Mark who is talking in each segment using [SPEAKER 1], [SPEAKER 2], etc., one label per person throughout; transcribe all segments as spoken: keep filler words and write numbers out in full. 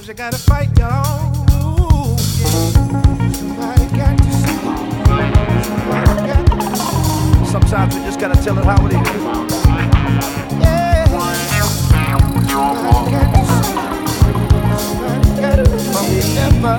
[SPEAKER 1] you gotta fight, y'all. Somebody got to see. Somebody got to. Sometimes we just gotta tell it how it is. Yeah. Somebody got to see. Somebody got to see. Never.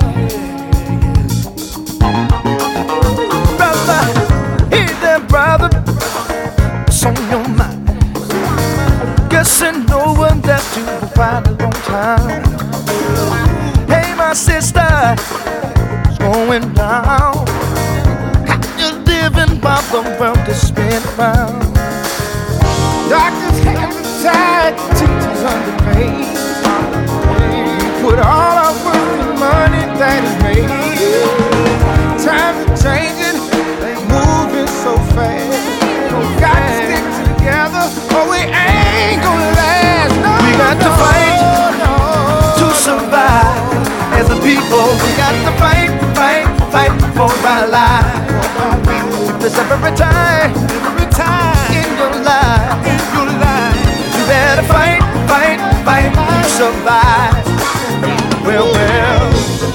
[SPEAKER 1] Brother, hey there, brother. What's on your mind? Guessing no one left you for quite a long time. Hey, my sister, what's going down? How you living while the world is spinning around? Doctors hands are tied, teachers underpaid. You put all our work and money that is made. Times are changing, they moving so fast. We got to stick together, or we ain't gonna last. No, we got no, to fight no, to survive. As a people, we got to fight, fight, fight for our lives. This every time, every time in your life, in your life, you better fight, fight, fight to survive. Well, well.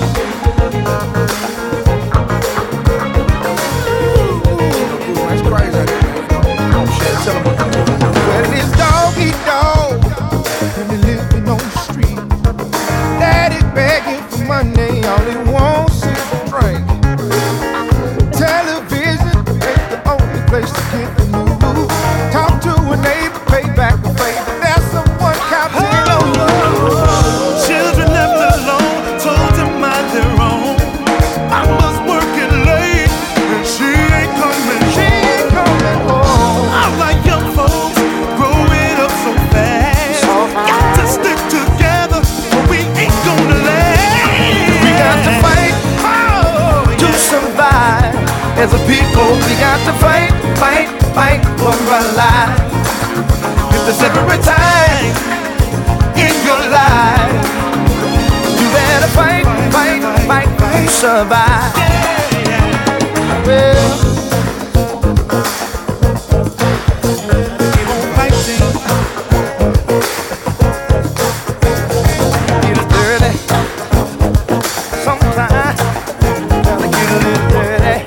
[SPEAKER 1] Well, this dog eat dog, and he living on the street. Daddy's begging for money, all he wants is a drink. Television ain't the only place to get the news. Talk to a neighbor, pay back a favor. There's someone counting on you.
[SPEAKER 2] Children left alone, told to mind their own. Mama's working late, and she ain't coming.
[SPEAKER 1] She ain't coming home.
[SPEAKER 2] I like young folks growing up so fast. Got to stick together, or we ain't gonna last.
[SPEAKER 1] We got to fight oh, to yeah. survive. As a people, we got to fight, fight, fight for our lives. If there's every time in your life, you better fight, fight, fight, fight to survive. Well, keep on fighting. Get it dirty. Sometimes gotta get a little dirty.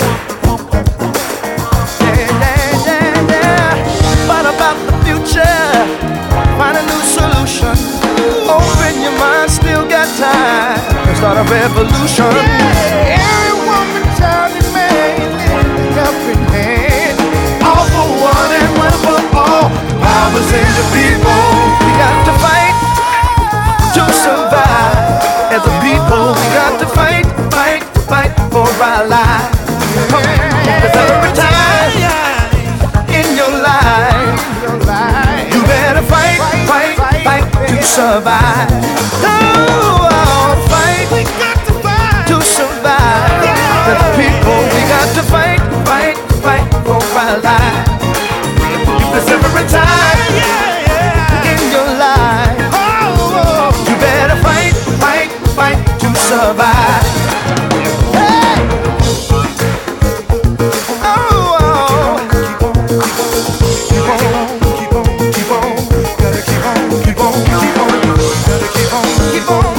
[SPEAKER 1] Yeah, yeah, yeah, yeah. What about the future? Find a new solution. Open your mind, still got time. Let's start a revolution. Yeah. Every woman, child, and man, lend a helping hand. All for one and one for all. Powers in the people. We got to fight to survive. As a people, we got to fight, fight, fight for our lives. Cause every time in your life, you better fight, fight, fight to survive. Oh, fight to survive. As a people, we got to fight, fight, fight for our lives. If there's every time in your life, you better fight, fight, fight to survive. Hey! Oh, oh. Keep on, keep on, keep on, keep on, gotta keep on, keep on, keep on, gotta keep on, keep on.